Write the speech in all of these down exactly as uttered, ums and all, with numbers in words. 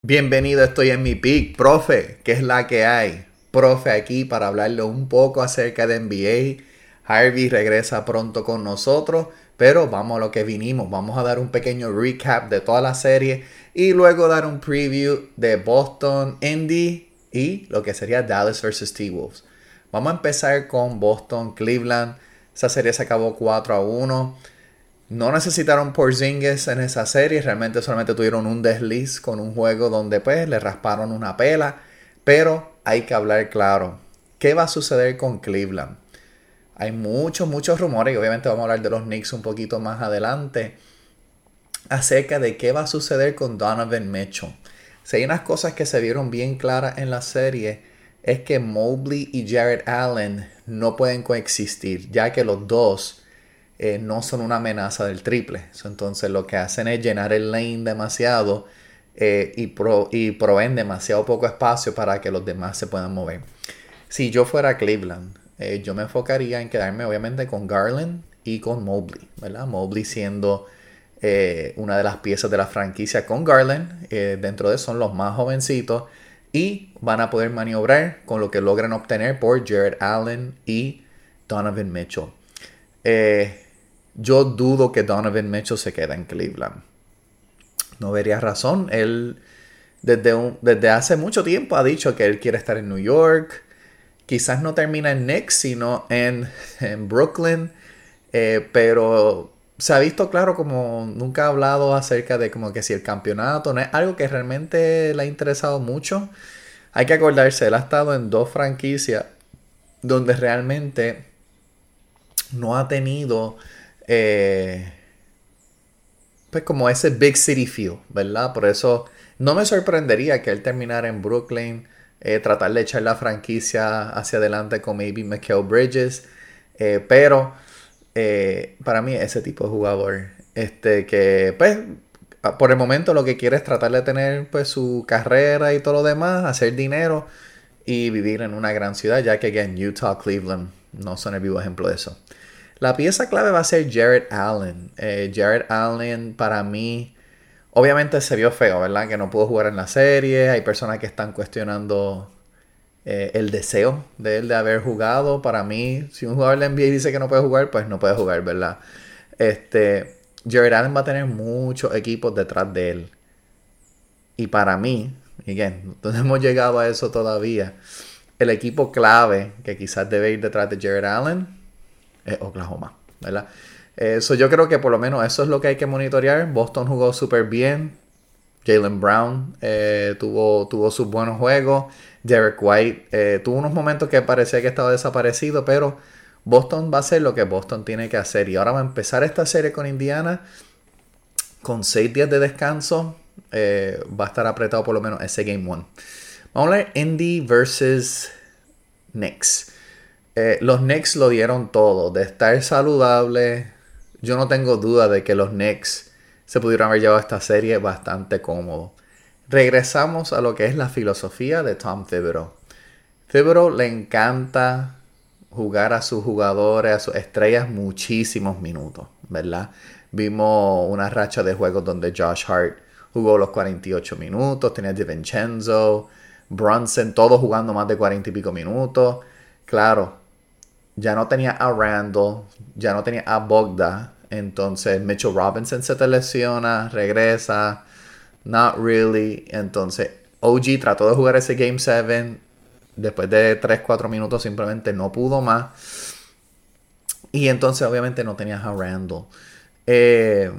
Bienvenido, estoy en mi pick, profe, ¿qué es la que hay? Profe aquí para hablarle un poco acerca de N B A. Harvey regresa pronto con nosotros, pero vamos a lo que vinimos. Vamos a dar un pequeño recap de toda la serie y luego dar un preview de Boston, Indy y lo que sería Dallas versus T-Wolves. Vamos a empezar con Boston, Cleveland. Esa serie se acabó cuatro a uno. No necesitaron Porzingis en esa serie, realmente solamente tuvieron un desliz con un juego donde pues le rasparon una pela, pero hay que hablar claro. ¿Qué va a suceder con Cleveland? Hay muchos, muchos rumores y obviamente vamos a hablar de los Knicks un poquito más adelante acerca de qué va a suceder con Donovan Mitchell. Si hay unas cosas que se vieron bien claras en la serie es que Mobley y Jarrett Allen no pueden coexistir, ya que los dos Eh, no son una amenaza del triple. Entonces lo que hacen es llenar el lane demasiado eh, y, pro, y proveen demasiado poco espacio para que los demás se puedan mover. Si yo fuera Cleveland, eh, yo me enfocaría en quedarme obviamente con Garland y con Mobley, ¿verdad? Mobley siendo eh, una de las piezas de la franquicia con Garland. Eh, dentro de eso son los más jovencitos y van a poder maniobrar con lo que logran obtener por Jarrett Allen y Donovan Mitchell. Eh, Yo dudo que Donovan Mitchell se quede en Cleveland. No vería razón. Él desde, un, desde hace mucho tiempo ha dicho que él quiere estar en New York. Quizás no termina en Knicks, sino en, en Brooklyn. Eh, pero se ha visto claro como nunca ha hablado acerca de como que si el campeonato no es algo que realmente le ha interesado mucho. Hay que acordarse, él ha estado en dos franquicias donde realmente no ha tenido Eh, pues como ese big city feel, ¿verdad? Por eso no me sorprendería que él terminara en Brooklyn, eh, tratar de echar la franquicia hacia adelante con maybe Mikal Bridges, eh, pero eh, para mí ese tipo de jugador, este que pues por el momento lo que quiere es tratar de tener pues su carrera y todo lo demás, hacer dinero y vivir en una gran ciudad, ya que again, Utah, Cleveland no son el vivo ejemplo de eso. La pieza clave va a ser Jarrett Allen. Eh, Jarrett Allen para mí, obviamente se vio feo, ¿verdad? Que no pudo jugar en la serie. Hay personas que están cuestionando eh, el deseo de él de haber jugado. Para mí, si un jugador de N B A dice que no puede jugar, pues no puede jugar, ¿verdad? Este, Jarrett Allen va a tener muchos equipos detrás de él. Y para mí, y again, no hemos llegado a eso todavía. El equipo clave que quizás debe ir detrás de Jarrett Allen es Oklahoma, ¿verdad? Eso yo creo que por lo menos eso es lo que hay que monitorear. Boston jugó súper bien. Jaylen Brown eh, tuvo, tuvo sus buenos juegos. Derek White eh, tuvo unos momentos que parecía que estaba desaparecido, pero Boston va a hacer lo que Boston tiene que hacer. Y ahora va a empezar esta serie con Indiana con seis días de descanso. Eh, va a estar apretado por lo menos ese Game uno. Vamos a hablar Indy versus Knicks. Eh, los Knicks lo dieron todo. De estar saludable, yo no tengo duda de que los Knicks se pudieron haber llevado esta serie bastante cómodo. Regresamos a lo que es la filosofía de Tom Thibodeau. Thibodeau le encanta jugar a sus jugadores, a sus estrellas, muchísimos minutos, ¿verdad? Vimos una racha de juegos donde Josh Hart jugó los cuarenta y ocho minutos, tenía DiVincenzo, Brunson, todos jugando más de cuarenta y pico minutos. Claro, ya no tenía a Randall, ya no tenía a Bogda. Entonces Mitchell Robinson se te lesiona, regresa. Not really. Entonces O G trató de jugar ese Game siete. Después de tres cuatro minutos simplemente no pudo más. Y entonces obviamente no tenías a Randall. Eh,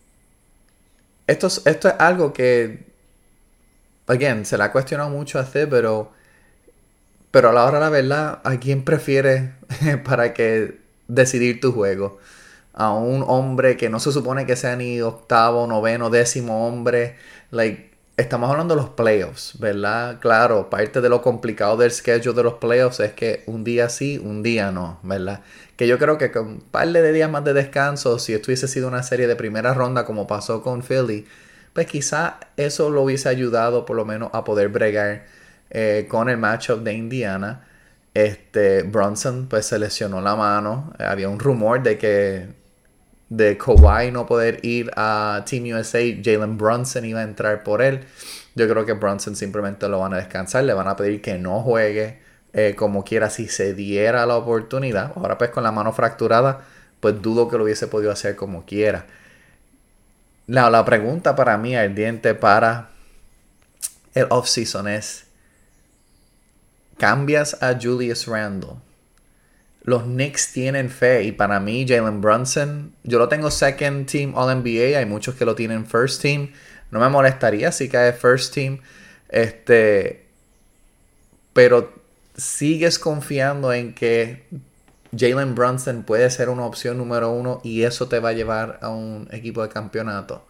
esto, es, esto es algo que, again, se le ha cuestionado mucho a C, pero... Pero a la hora de la verdad, ¿a quién prefieres para que decidir tu juego? A un hombre que no se supone que sea ni octavo, noveno, décimo hombre. Like, estamos hablando de los playoffs, ¿verdad? Claro, parte de lo complicado del schedule de los playoffs es que un día sí, un día no, ¿verdad? Que yo creo que con un par de días más de descanso, si esto hubiese sido una serie de primera ronda como pasó con Philly, pues quizá eso lo hubiese ayudado por lo menos a poder bregar Eh, con el matchup de Indiana. Este, Brunson pues se lesionó la mano. Eh, había un rumor de que de Kawhi no poder ir a Team U S A, Jalen Brunson iba a entrar por él. Yo creo que Brunson simplemente lo van a descansar, le van a pedir que no juegue eh, como quiera si se diera la oportunidad. Ahora pues con la mano fracturada, pues dudo que lo hubiese podido hacer como quiera. La, la pregunta para mí ardiente para el offseason es, ¿cambias a Julius Randle? Los Knicks tienen fe y para mí Jalen Brunson, yo lo tengo second team All N B A, hay muchos que lo tienen first team, no me molestaría si cae first team, este, pero sigues confiando en que Jalen Brunson puede ser una opción número uno y eso te va a llevar a un equipo de campeonato.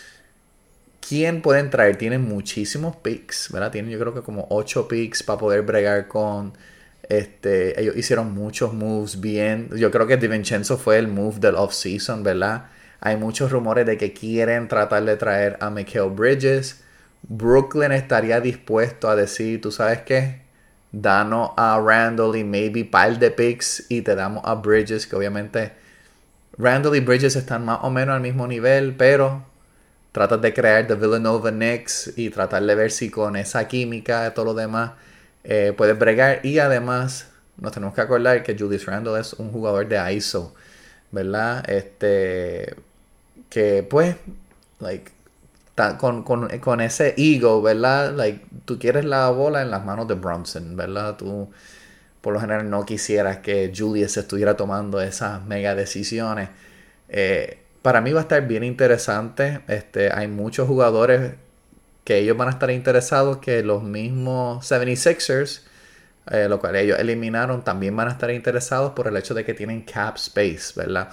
¿Quién pueden traer? Tienen muchísimos picks, ¿verdad? Tienen yo creo que como ocho picks para poder bregar con... Este, ellos hicieron muchos moves bien. Yo creo que DiVincenzo fue el move del offseason, ¿verdad? Hay muchos rumores de que quieren tratar de traer a Mikal Bridges. Brooklyn estaría dispuesto a decir, ¿tú sabes qué? Danos a Randle y maybe par de picks y te damos a Bridges, que obviamente Randle y Bridges están más o menos al mismo nivel, pero tratas de crear The Villanova Knicks y tratar de ver si con esa química y todo lo demás eh, puedes bregar. Y además nos tenemos que acordar que Julius Randle es un jugador de I S O, ¿verdad? Este, que pues, like, ta, con, con, con ese ego, ¿verdad? Like, tú quieres la bola en las manos de Brunson, ¿verdad? Tú por lo general no quisieras que Julius estuviera tomando esas mega decisiones. Eh, para mí va a estar bien interesante. Este, hay muchos jugadores que ellos van a estar interesados que los mismos setenta y seis ers, eh, lo cual ellos eliminaron, también van a estar interesados por el hecho de que tienen cap space, ¿verdad?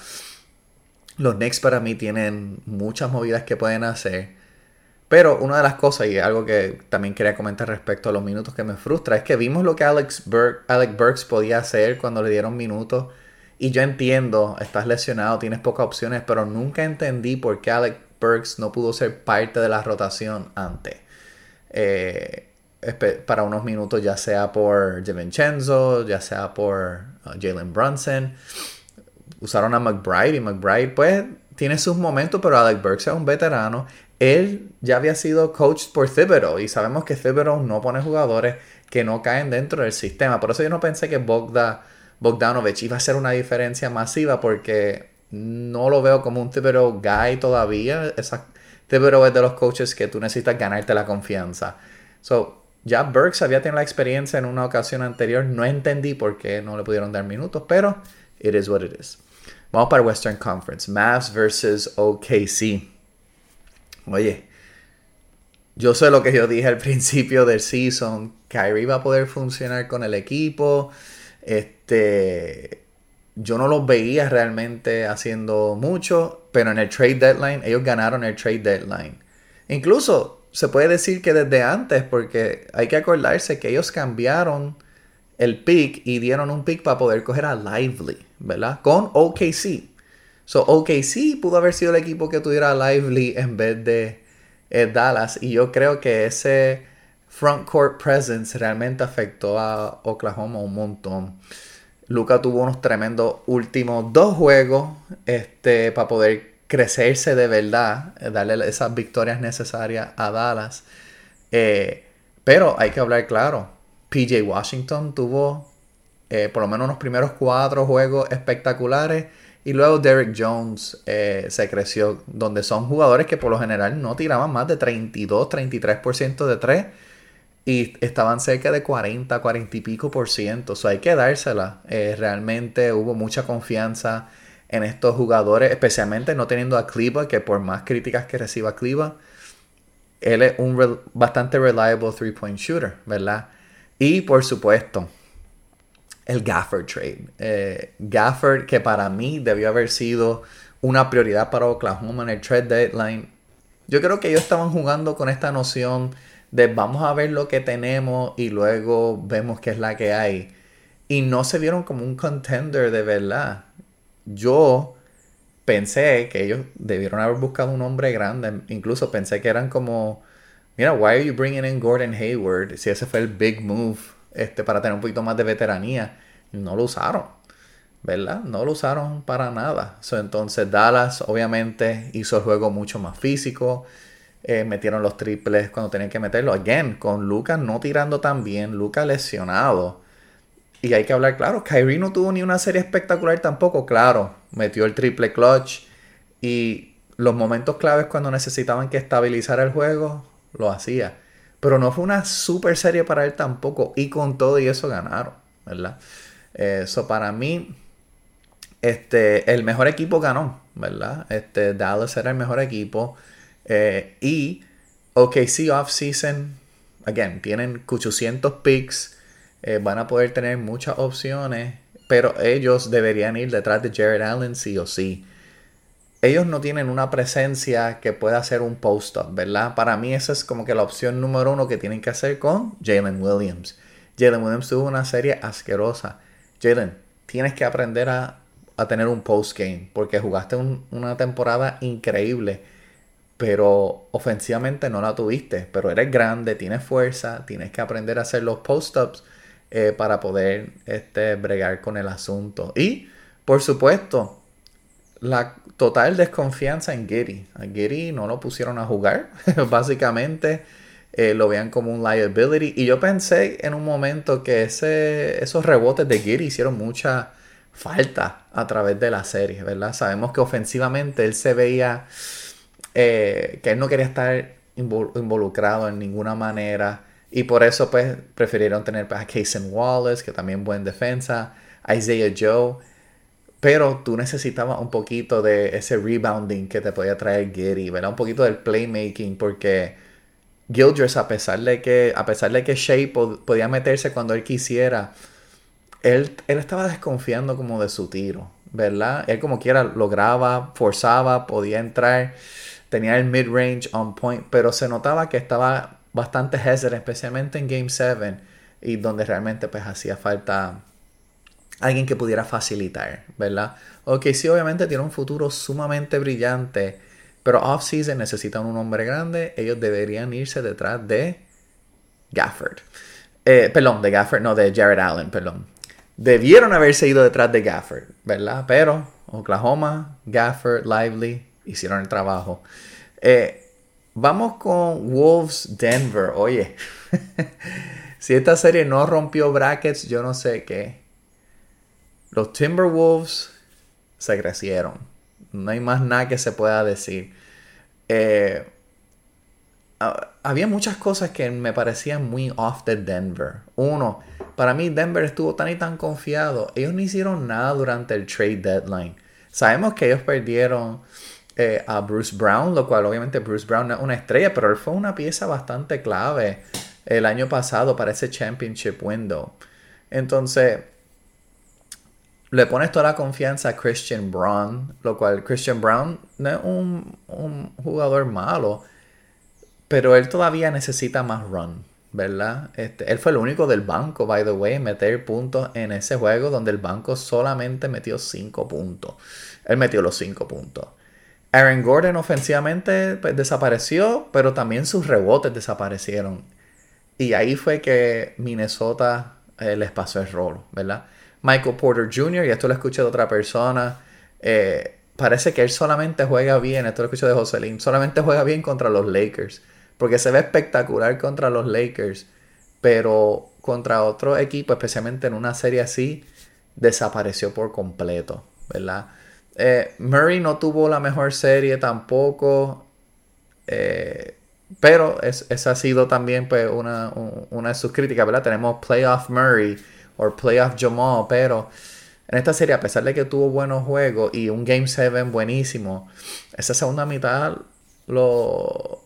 Los Knicks para mí tienen muchas movidas que pueden hacer. Pero una de las cosas, y algo que también quería comentar respecto a los minutos que me frustra, es que vimos lo que Alex Burke, Alec Burks podía hacer cuando le dieron minutos. Y yo entiendo, estás lesionado, tienes pocas opciones, pero nunca entendí por qué Alec Burks no pudo ser parte de la rotación antes. Eh, para unos minutos, ya sea por DiVincenzo, ya sea por uh, Jalen Brunson. Usaron a McBride y McBride pues tiene sus momentos, pero Alec Burks es un veterano. Él ya había sido coached por Thibodeau y sabemos que Thibodeau no pone jugadores que no caen dentro del sistema. Por eso yo no pensé que Bogda, Bogdanovic iba a hacer una diferencia masiva, porque no lo veo como un Thibodeau guy todavía. Esa, Thibodeau es de los coaches que tú necesitas ganarte la confianza. So, ya Burks había tenido la experiencia en una ocasión anterior. No entendí por qué no le pudieron dar minutos, pero it is what it is. Vamos para Western Conference. Mavs versus O K C. Oye, yo sé lo que yo dije al principio del season. Kyrie va a poder funcionar con el equipo. Este, yo no los veía realmente haciendo mucho, pero en el trade deadline, ellos ganaron el trade deadline. Incluso se puede decir que desde antes, porque hay que acordarse que ellos cambiaron el pick y dieron un pick para poder coger a Lively, ¿verdad? Con O K C. So, O K C pudo haber sido el equipo que tuviera a Lively en vez de eh, Dallas. Y yo creo que ese front court presence realmente afectó a Oklahoma un montón. Luka tuvo unos tremendos últimos dos juegos este, para poder crecerse de verdad, darle esas victorias necesarias a Dallas. Eh, pero hay que hablar claro. P J Washington tuvo eh, por lo menos unos primeros cuatro juegos espectaculares. Y luego Derrick Jones eh, se creció, donde son jugadores que por lo general no tiraban más de treinta y dos, treinta y tres por ciento de tres. Y estaban cerca de cuarenta, cuarenta y pico por ciento. O sea, hay que dársela. Eh, realmente hubo mucha confianza en estos jugadores, especialmente no teniendo a Kleber, que por más críticas que reciba Kleber, él es un re- bastante reliable three-point shooter, ¿verdad? Y por supuesto, el Gafford trade. Eh, Gafford, que para mí debió haber sido una prioridad para Oklahoma en el trade deadline. Yo creo que ellos estaban jugando con esta noción de vamos a ver lo que tenemos y luego vemos qué es la que hay. Y no se vieron como un contender de verdad. Yo pensé que ellos debieron haber buscado un hombre grande. Incluso pensé que eran como, mira, why are you bringing in Gordon Hayward? Si ese fue el big move este, para tener un poquito más de veteranía. No lo usaron, ¿verdad? No lo usaron para nada. So, entonces Dallas obviamente hizo el juego mucho más físico. eh, metieron los triples cuando tenían que meterlo. Again, con Luka no tirando tan bien, Luka lesionado. Y hay que hablar claro, Kyrie no tuvo ni una serie espectacular tampoco, claro, metió el triple clutch y los momentos claves cuando necesitaban que estabilizara el juego, lo hacía. Pero no fue una super serie para él tampoco y con todo y eso ganaron, ¿verdad? Eso eh, para mí, este, el mejor equipo ganó, ¿verdad? Este, Dallas era el mejor equipo eh, y O K C off-season, again, tienen ochocientos picks. Eh, van a poder tener muchas opciones, pero ellos deberían ir detrás de Jared Allen sí o sí. Ellos no tienen una presencia que pueda hacer un post-up, ¿verdad? Para mí esa es como que la opción número uno que tienen que hacer con Jalen Williams. Jalen Williams tuvo una serie asquerosa. Jalen, tienes que aprender a, a tener un post-game, porque jugaste un, una temporada increíble, pero ofensivamente no la tuviste. Pero eres grande, tienes fuerza, tienes que aprender a hacer los post-ups eh, para poder este, bregar con el asunto. Y, por supuesto, la total desconfianza en Giddey. A Giddey no lo pusieron a jugar, básicamente. Eh, lo vean como un liability. Y yo pensé en un momento que ese, esos rebotes de Giddey hicieron mucha falta a través de la serie, ¿verdad? Sabemos que ofensivamente él se veía eh, que él no quería estar involucrado en ninguna manera. Y por eso pues prefirieron tener pues, a Cason Wallace, que también buen defensa, a Isaiah Joe. Pero tú necesitabas un poquito de ese rebounding que te podía traer Giddey, ¿verdad? Un poquito del playmaking, porque Gildress, a pesar de que, a pesar de que Shea pod- podía meterse cuando él quisiera, él, él estaba desconfiando como de su tiro, ¿verdad? Él como quiera lograba, forzaba, podía entrar, tenía el mid-range on point, pero se notaba que estaba bastante hesitant, especialmente en Game siete, y donde realmente pues hacía falta alguien que pudiera facilitar, ¿verdad? Ok, sí, obviamente tiene un futuro sumamente brillante, pero off-season necesitan un hombre grande. Ellos deberían irse detrás de Gafford. Eh, perdón, de Gafford, no, de Jared Allen, perdón. Debieron haberse ido detrás de Gafford, ¿verdad? Pero Oklahoma, Gafford, Lively hicieron el trabajo. Eh, vamos con Wolves Denver. Oye, si esta serie no rompió brackets, yo no sé qué. Los Timberwolves se crecieron. No hay más nada que se pueda decir. Eh, había muchas cosas que me parecían muy off de Denver. Uno, para mí Denver estuvo tan y tan confiado. Ellos no hicieron nada durante el trade deadline. Sabemos que ellos perdieron eh, a Bruce Brown, lo cual obviamente Bruce Brown no es una estrella, pero él fue una pieza bastante clave el año pasado para ese championship window. Entonces, le pones toda la confianza a Christian Brown, lo cual Christian Brown no es un, un jugador malo, pero él todavía necesita más run, ¿verdad? Este, él fue el único del banco, by the way, en meter puntos en ese juego donde el banco solamente metió cinco puntos. Él metió los cinco puntos. Aaron Gordon ofensivamente pues, desapareció, pero también sus rebotes desaparecieron. Y ahí fue que Minnesota eh, les pasó el rol, ¿verdad? Michael Porter junior, y esto lo escuché de otra persona, eh, parece que él solamente juega bien, esto lo escuché de Joselín, solamente juega bien contra los Lakers, porque se ve espectacular contra los Lakers, pero contra otro equipo, especialmente en una serie así, desapareció por completo, ¿verdad? Eh, Murray no tuvo la mejor serie tampoco, eh, pero es, esa ha sido también pues, una, una de sus críticas, ¿verdad? Tenemos Playoff Murray o Playoff Jamal, pero en esta serie, a pesar de que tuvo buenos juegos y un Game siete buenísimo, esa segunda mitad lo,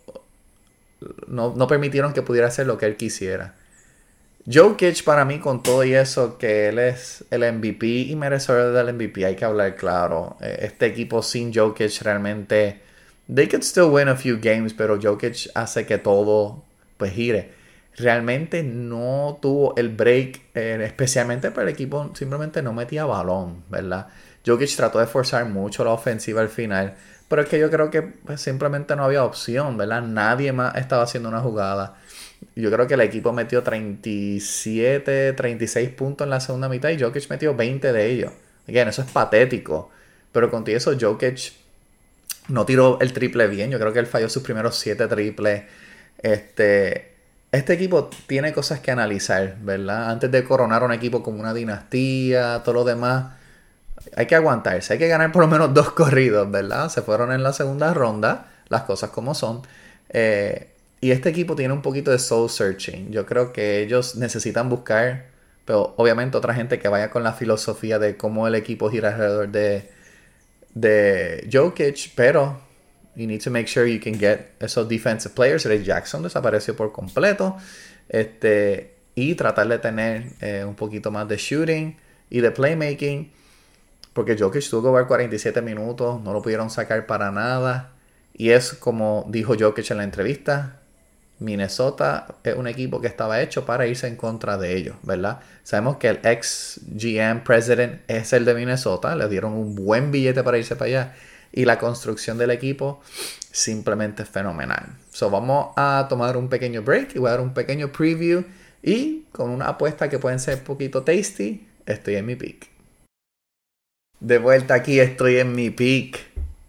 no, no permitieron que pudiera hacer lo que él quisiera. Jokic para mí con todo y eso que él es el M V P y merecedor del M V P, hay que hablar claro. Este equipo sin Jokic realmente they could still win a few games, pero Jokic hace que todo pues gire. Realmente no tuvo el break, eh, especialmente para el equipo, simplemente no metía balón, ¿verdad? Jokic trató de forzar mucho la ofensiva al final, pero es que yo creo que pues, simplemente no había opción, ¿verdad? Nadie más estaba haciendo una jugada. Yo creo que el equipo metió treinta y siete, treinta y seis puntos en la segunda mitad y Jokic metió veinte de ellos. Again, eso es patético. Pero contigo eso, Jokic no tiró el triple bien. Yo creo que él falló sus primeros siete triples. Este, este equipo tiene cosas que analizar, ¿verdad? Antes de coronar un equipo como una dinastía, todo lo demás, hay que aguantarse. Hay que ganar por lo menos dos corridos, ¿verdad? Se fueron en la segunda ronda, las cosas como son. Eh, y este equipo tiene un poquito de soul searching. Yo creo que ellos necesitan buscar, pero obviamente otra gente que vaya con la filosofía de cómo el equipo gira alrededor de, de Jokic, pero you need to make sure you can get esos defensive players. Ray Jackson desapareció por completo. Este, y tratar de tener eh, un poquito más de shooting y de playmaking. Porque Jokic tuvo que jugar cuarenta y siete minutos, no lo pudieron sacar para nada. Y es como dijo Jokic en la entrevista, Minnesota es un equipo que estaba hecho para irse en contra de ellos, ¿verdad? Sabemos que el ex G M president es el de Minnesota, le dieron un buen billete para irse para allá. Y la construcción del equipo simplemente es fenomenal. So vamos a tomar un pequeño break y voy a dar un pequeño preview. Y con una apuesta que pueden ser un poquito tasty, estoy en mi peak. De vuelta aquí, estoy en mi peak.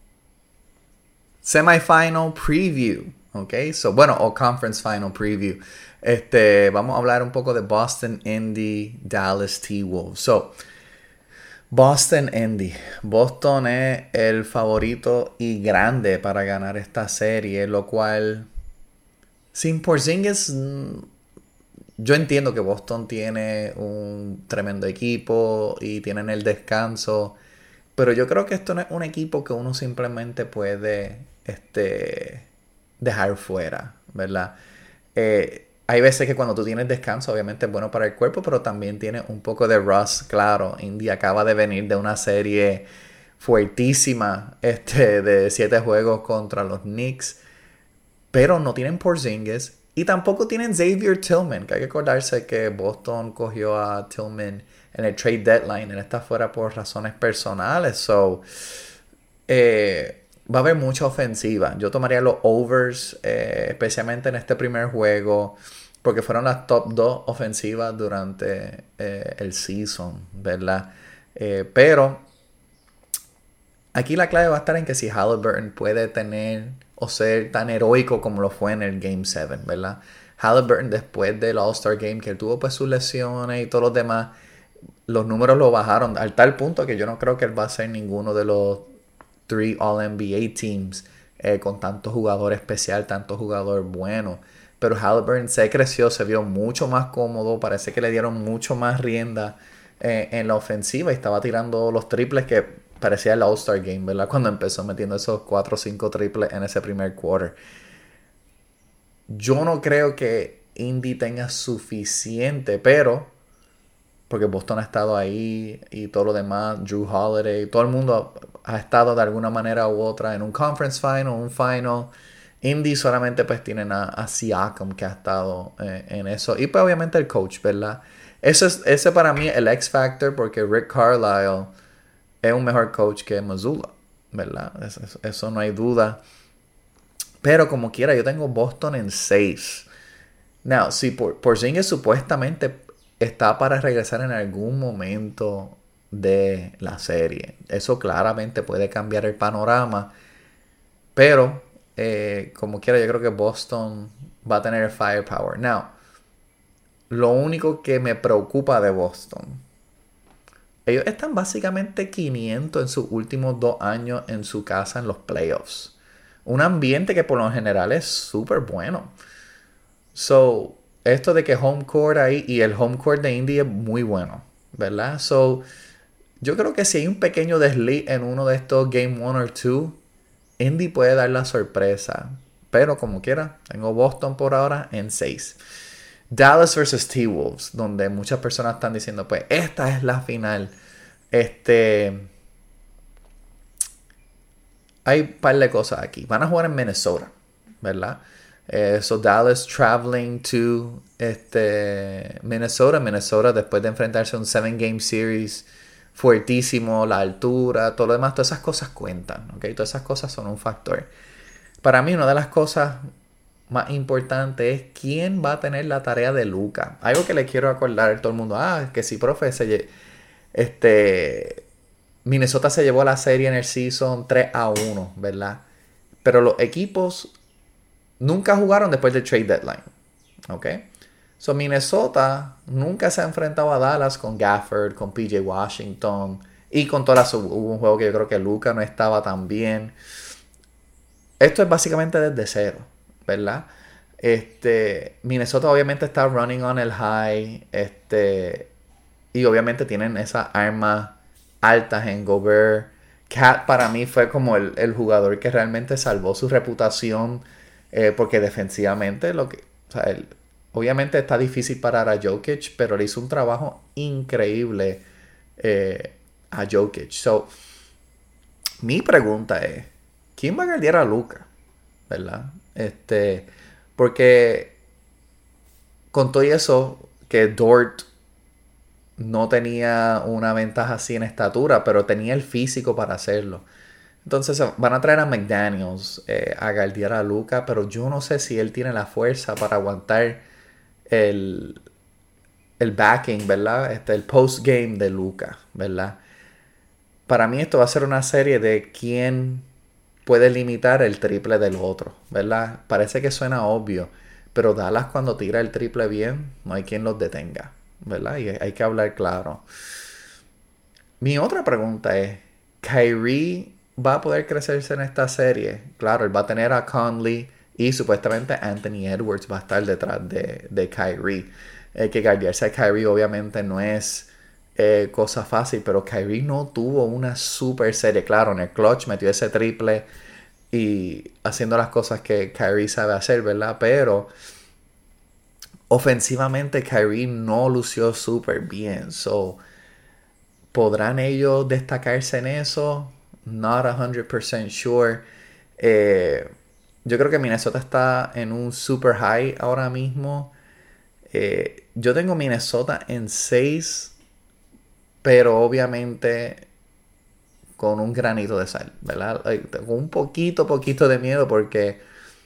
Semifinal preview. Ok, so bueno, o conference final preview. Este, vamos a hablar un poco de Boston, Indy, Dallas, T-Wolves. So, Boston, Indy. Boston es el favorito y grande para ganar esta serie, lo cual, sin Porzingis, yo entiendo que Boston tiene un tremendo equipo y tienen el descanso, pero yo creo que esto no es un equipo que uno simplemente puede este, dejar fuera, ¿verdad? Eh, hay veces que cuando tú tienes descanso, obviamente es bueno para el cuerpo, pero también tiene un poco de rust, claro. Indy acaba de venir de una serie fuertísima este, de siete juegos contra los Knicks, pero no tienen Porzingis. Y tampoco tienen Xavier Tillman, que hay que acordarse que Boston cogió a Tillman en el trade deadline. Él está fuera por razones personales. So, eh, va a haber mucha ofensiva. Yo tomaría los overs, eh, especialmente en este primer juego, porque fueron las top dos ofensivas durante eh, el season, ¿verdad? Eh, pero aquí la clave va a estar en que si Halliburton puede tener o ser tan heroico como lo fue en el Game siete, ¿verdad? Halliburton, después del All-Star Game, que él tuvo pues sus lesiones y todos los demás, los números lo bajaron al tal punto que yo no creo que él va a ser ninguno de los three All-N B A teams eh, con tanto jugador especial, tanto jugador bueno. Pero Halliburton se creció, se vio mucho más cómodo, parece que le dieron mucho más rienda eh, en la ofensiva y estaba tirando los triples que parecía el All-Star Game, ¿verdad? Cuando empezó metiendo esos cuatro o cinco triples en ese primer quarter. Yo no creo que Indy tenga suficiente, pero porque Boston ha estado ahí y todo lo demás, Drew Holiday, todo el mundo ha, ha estado de alguna manera u otra en un conference final, un final. Indy solamente pues tienen a, a Siakam que ha estado eh, en eso. Y pues obviamente el coach, ¿verdad? Ese, es, ese para mí es el X Factor porque Rick Carlisle es un mejor coach que Mazzulla, ¿verdad? Eso, eso, eso no hay duda. Pero como quiera, yo tengo Boston en seis. Now, si Porzingis supuestamente está para regresar en algún momento de la serie, eso claramente puede cambiar el panorama. Pero, eh, como quiera, yo creo que Boston va a tener firepower. Now, lo único que me preocupa de Boston, ellos están básicamente quinientos en sus últimos dos años en su casa en los playoffs. Un ambiente que por lo general es súper bueno. So, esto de que home court ahí y el home court de Indy es muy bueno, ¿verdad? So, yo creo que si hay un pequeño desliz en uno de estos game one o dos, Indy puede dar la sorpresa. Pero como quiera, tengo Boston por ahora en seis. Dallas versus T-Wolves, donde muchas personas están diciendo, pues esta es la final. Este, hay un par de cosas aquí. Van a jugar en Minnesota, ¿verdad? Eh, so Dallas traveling to este, Minnesota. Minnesota después de enfrentarse a un seven game series fuertísimo, la altura, todo lo demás, todas esas cosas cuentan, ¿ok? Todas esas cosas son un factor. Para mí una de las cosas más importante es quién va a tener la tarea de Luka. Algo que le quiero acordar a todo el mundo. Ah, que sí, profe, se, este, Minnesota se llevó la serie en el season tres a uno, ¿verdad? pero los equipos nunca jugaron después del trade deadline. ¿Ok? So Minnesota nunca se ha enfrentado a Dallas con Gafford, con P J Washington y con todas las... Hubo un juego que yo creo que Luka no estaba tan bien. Esto es básicamente desde cero, ¿verdad? Este, Minnesota obviamente está running on el high. Este, y obviamente tienen esas armas altas en Gobert. Cat para mí fue como el, el jugador que realmente salvó su reputación. Eh, porque defensivamente, lo que, o sea, el, obviamente está difícil parar a Jokic, pero le hizo un trabajo increíble eh, a Jokic. So, mi pregunta es, ¿quién va a guardiar a Luka? ¿Verdad? Este, porque con todo eso, que Dort no tenía una ventaja así en estatura, pero tenía el físico para hacerlo. Entonces van a traer a McDaniels eh, a guardiar a Luka, pero yo no sé si él tiene la fuerza para aguantar el, el backing, ¿verdad? Este, el post-game de Luka, ¿verdad? Para mí esto va a ser una serie de quién puede limitar el triple del otro, ¿verdad? Parece que suena obvio, pero Dallas cuando tira el triple bien, no hay quien los detenga, ¿verdad? Y hay que hablar claro. Mi otra pregunta es, ¿Kyrie va a poder crecerse en esta serie? Claro, él va a tener a Conley y supuestamente Anthony Edwards va a estar detrás de, de Kyrie. Eh, que guardiarse a Kyrie obviamente no es eh, cosa fácil, pero Kyrie no tuvo una super serie. Claro, en el clutch metió ese triple y haciendo las cosas que Kyrie sabe hacer, ¿verdad? Pero ofensivamente Kyrie no lució súper bien. So, ¿podrán ellos destacarse en eso? Not one hundred percent sure. Eh, yo creo que Minnesota está en un super high ahora mismo. Eh, yo tengo Minnesota en seis, pero obviamente con un granito de sal, ¿verdad? Tengo un poquito, poquito de miedo porque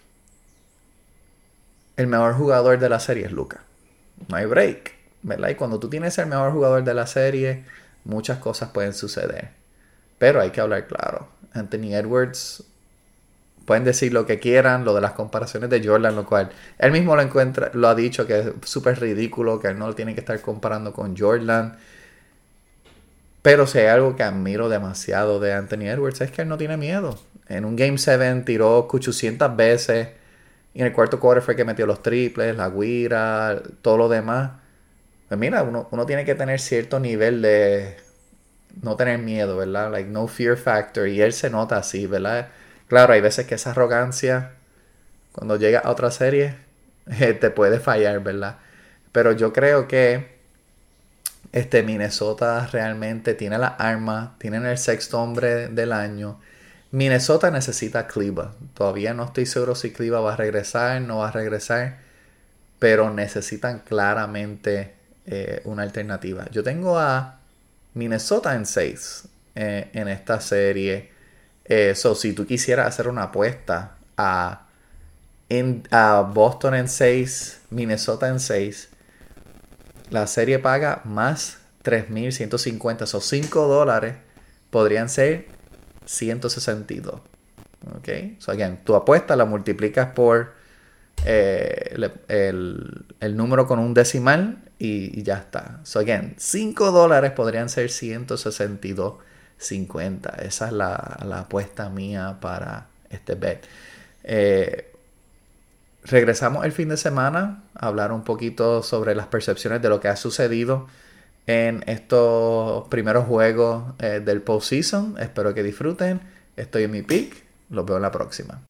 el mejor jugador de la serie es Luka. No hay break, ¿verdad? Y cuando tú tienes el mejor jugador de la serie, muchas cosas pueden suceder. Pero hay que hablar claro. Anthony Edwards, pueden decir lo que quieran, lo de las comparaciones de Jordan, lo cual él mismo lo encuentra, lo ha dicho que es súper ridículo, que él no lo tiene que estar comparando con Jordan. Pero si hay algo que admiro demasiado de Anthony Edwards es que él no tiene miedo. En un Game siete tiró ochocientas veces. Y en el cuarto quarter fue que metió los triples, la guira, todo lo demás. Pues mira, uno, uno tiene que tener cierto nivel de no tener miedo, ¿verdad? Like no fear factor. Y él se nota así, ¿verdad? Claro, hay veces que esa arrogancia, cuando llega a otra serie, te puede fallar, ¿verdad? Pero yo creo que este Minnesota realmente tiene las armas, tienen el sexto hombre del año. Minnesota necesita a Kleber. Todavía no estoy seguro si Kleber va a regresar, no va a regresar, pero necesitan claramente eh, una alternativa. Yo tengo a Minnesota en seis eh, en esta serie. Eh, so, si tú quisieras hacer una apuesta a, en, a Boston en seis, Minnesota en seis, la serie paga más tres mil ciento cincuenta. Esos cinco dólares podrían ser ciento sesenta y dos. Ok. So, again, tu apuesta la multiplicas por eh, el, el, el número con un decimal y, y ya está. So, again, cinco dólares podrían ser ciento sesenta y dos cincuenta. Esa es la, la apuesta mía para este bet. Eh, regresamos el fin de semana a hablar un poquito sobre las percepciones de lo que ha sucedido en estos primeros juegos eh, del postseason. Espero que disfruten. Estoy en mi pick. Los veo en la próxima.